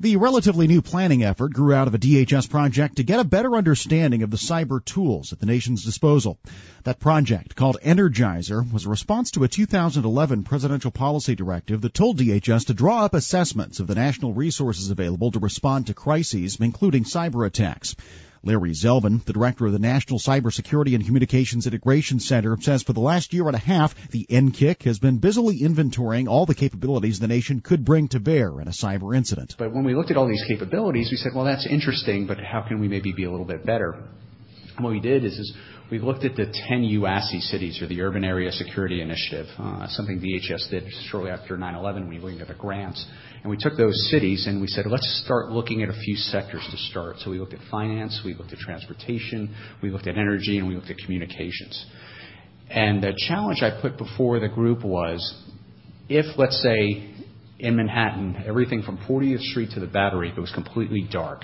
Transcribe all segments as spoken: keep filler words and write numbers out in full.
The relatively new planning effort grew out of a D H S project to get a better understanding of the cyber tools at the nation's disposal. That project, called Energizer, was a response to a two thousand eleven presidential policy directive that told D H S to draw up assessments of the national resources available to respond to crises, including cyber attacks. Larry Zelvin, the director of the National Cybersecurity and Communications Integration Center, says for the last year and a half, the N C I C has been busily inventorying all the capabilities the nation could bring to bear in a cyber incident. But when we looked at all these capabilities, we said, well, that's interesting, but how can we maybe be a little bit better? And what we did is, is we looked at the ten U A S C cities, or the Urban Area Security Initiative, uh, something D H S did shortly after nine eleven when we looked at the grants. And we took those cities and we said, let's start looking at a few sectors to start. So we looked at finance, we looked at transportation, we looked at energy, and we looked at communications. And the challenge I put before the group was, if, let's say, in Manhattan, everything from fortieth Street to the Battery goes completely dark,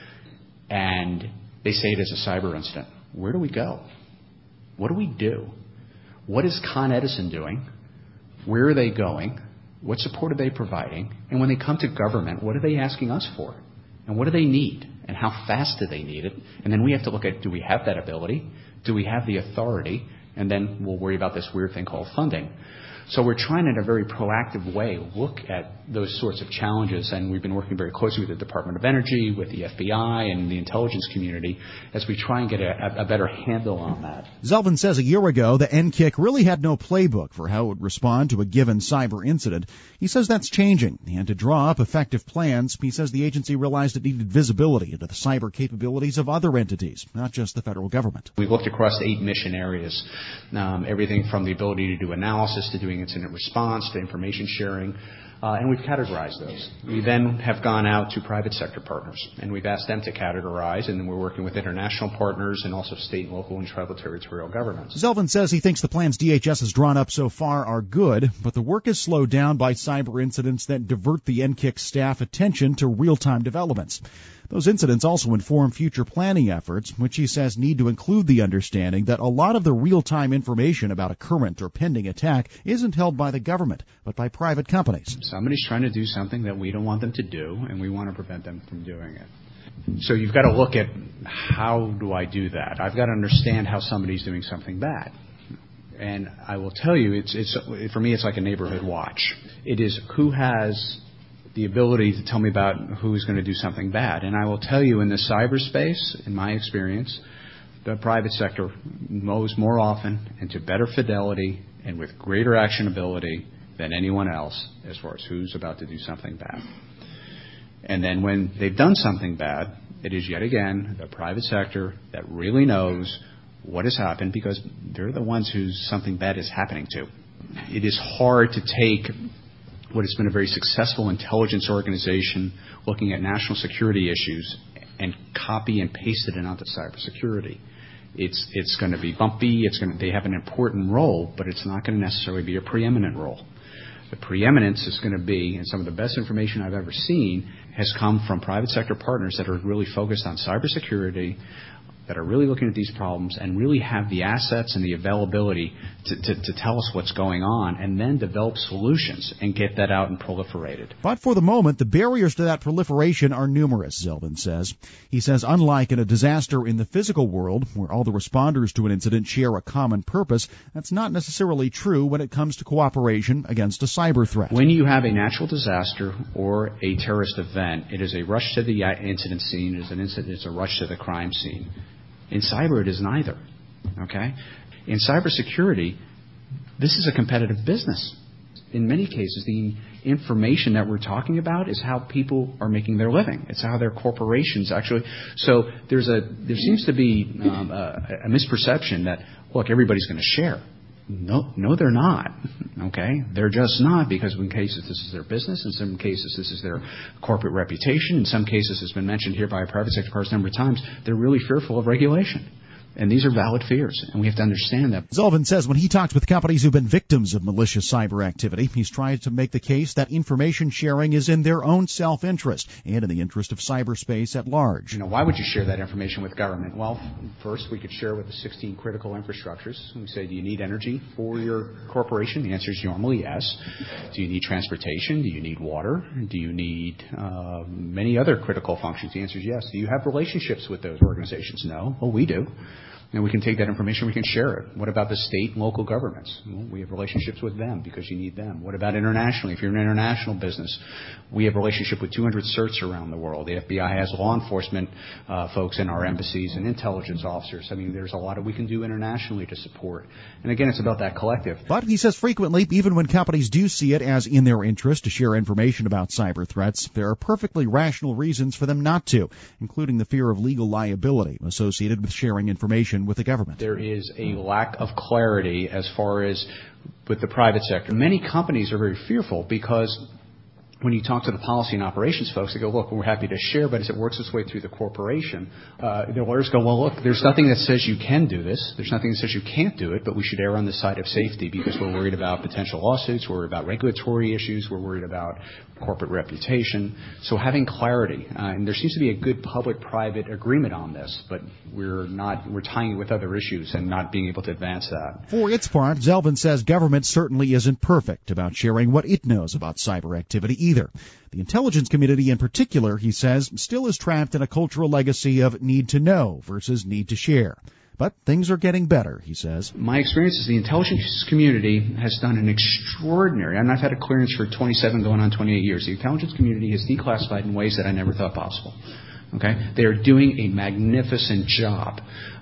and they say it is a cyber incident, where do we go? What do we do? What is Con Edison doing? Where are they going? What support are they providing? And when they come to government, what are they asking us for? And what do they need? And how fast do they need it? And then we have to look at, do we have that ability? Do we have the authority? And then we'll worry about this weird thing called funding. So we're trying in a very proactive way look at those sorts of challenges, and we've been working very closely with the Department of Energy, with the F B I, and the intelligence community as we try and get a, a better handle on that. Zelvin says a year ago the N C I C really had no playbook for how it would respond to a given cyber incident. He says that's changing, and to draw up effective plans, he says the agency realized it needed visibility into the cyber capabilities of other entities, not just the federal government. We looked across eight mission areas, um, everything from the ability to do analysis to doing incident response to information sharing, uh, and we've categorized those. We then have gone out to private sector partners, and we've asked them to categorize, and then we're working with international partners and also state, local, and tribal territorial governments. Zelvin says he thinks the plans D H S has drawn up so far are good, but the work is slowed down by cyber incidents that divert the N C I C staff attention to real-time developments. Those incidents also inform future planning efforts, which he says need to include the understanding that a lot of the real-time information about a current or pending attack isn't held by the government, but by private companies. Somebody's trying to do something that we don't want them to do, and we want to prevent them from doing it. So you've got to look at, how do I do that? I've got to understand how somebody's doing something bad. And I will tell you, it's, it's for me, it's like a neighborhood watch. It is who has the ability to tell me about who's going to do something bad. And I will tell you, in the cyberspace, in my experience, the private sector knows more often and to better fidelity and with greater actionability than anyone else as far as who's about to do something bad. And then when they've done something bad, it is yet again the private sector that really knows what has happened, because they're the ones who something bad is happening to. It is hard to take what has been a very successful intelligence organization looking at national security issues and copy and paste it onto cybersecurity. It's it's going to be bumpy. It's going to, they have an important role, but it's not going to necessarily be a preeminent role. The preeminence is going to be, and some of the best information I've ever seen has come from private sector partners that are really focused on cybersecurity, that are really looking at these problems and really have the assets and the availability to, to, to tell us what's going on, and then develop solutions and get that out and proliferate it. But for the moment, the barriers to that proliferation are numerous, Zelvin says. He says unlike in a disaster in the physical world, where all the responders to an incident share a common purpose, that's not necessarily true when it comes to cooperation against a cyber threat. When you have a natural disaster or a terrorist event, it is a rush to the incident scene, it is an incident, it's a rush to the crime scene. In cyber, it is neither. Okay? In cybersecurity, this is a competitive business. In many cases, the information that we're talking about is how people are making their living. It's how their corporations actually. So there's a there seems to be um, a, a misperception that, look, everybody's going to share. No, no, they're not. Okay, they're just not, because in cases this is their business, in some cases this is their corporate reputation, in some cases, it's been mentioned here by a private sector partner a number of times, they're really fearful of regulation. And these are valid fears, and we have to understand that. Zeldin says when he talks with companies who've been victims of malicious cyber activity, he's tried to make the case that information sharing is in their own self-interest and in the interest of cyberspace at large. You know, why would you share that information with government? Well, first, we could share with the sixteen critical infrastructures. We say, do you need energy for your corporation? The answer is normally yes. Do you need transportation? Do you need water? Do you need uh, many other critical functions? The answer is yes. Do you have relationships with those organizations? No. Well, we do. And we can take that information, we can share it. What about the state and local governments? Well, we have relationships with them because you need them. What about internationally? If you're an international business, we have a relationship with two hundred certs around the world. The F B I has law enforcement uh, folks in our embassies and intelligence officers. I mean, there's a lot of we can do internationally to support. And again, it's about that collective. But he says frequently, even when companies do see it as in their interest to share information about cyber threats, there are perfectly rational reasons for them not to, including the fear of legal liability associated with sharing information with the government. There is a lack of clarity as far as with the private sector. Many companies are very fearful because when you talk to the policy and operations folks, they go, look, we're happy to share, but as it works its way through the corporation, uh, the lawyers go, well, look, there's nothing that says you can do this. There's nothing that says you can't do it, but we should err on the side of safety because we're worried about potential lawsuits, we're worried about regulatory issues, we're worried about corporate reputation. So having clarity, uh, and there seems to be a good public-private agreement on this, but we're not, we're tying it with other issues and not being able to advance that. For its part, Zeldin says government certainly isn't perfect about sharing what it knows about cyber activity either. The intelligence community in particular, he says, still is trapped in a cultural legacy of need to know versus need to share. But things are getting better, he says. My experience is the intelligence community has done an extraordinary, and I've had a clearance for twenty-seven going on twenty-eight years. The intelligence community has declassified in ways that I never thought possible. Okay? They are doing a magnificent job.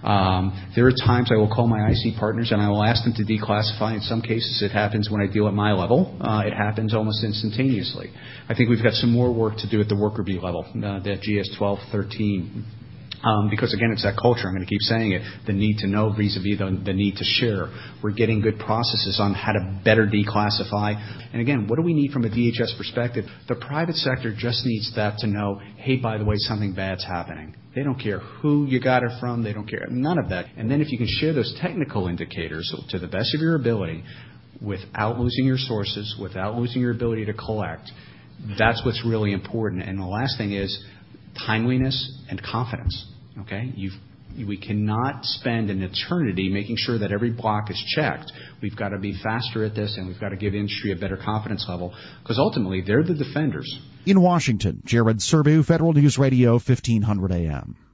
Um, there are times I will call my I C partners and I will ask them to declassify. In some cases it happens when I deal at my level. Uh, it happens almost instantaneously. I think we've got some more work to do at the worker bee level, uh, that G S twelve thirteen. Um, because, again, it's that culture. I'm going to keep saying it. The need to know vis-a-vis the, the need to share. We're getting good processes on how to better declassify. And, again, what do we need from a D H S perspective? The private sector just needs that to know, hey, by the way, something bad's happening. They don't care who you got it from. They don't care. None of that. And then if you can share those technical indicators to the best of your ability without losing your sources, without losing your ability to collect, that's what's really important. And the last thing is timeliness and confidence. Okay, You've, we cannot spend an eternity making sure that every block is checked. We've got to be faster at this, and we've got to give industry a better confidence level, because ultimately they're the defenders. In Washington, Jared Serbu, Federal News Radio, fifteen hundred A M.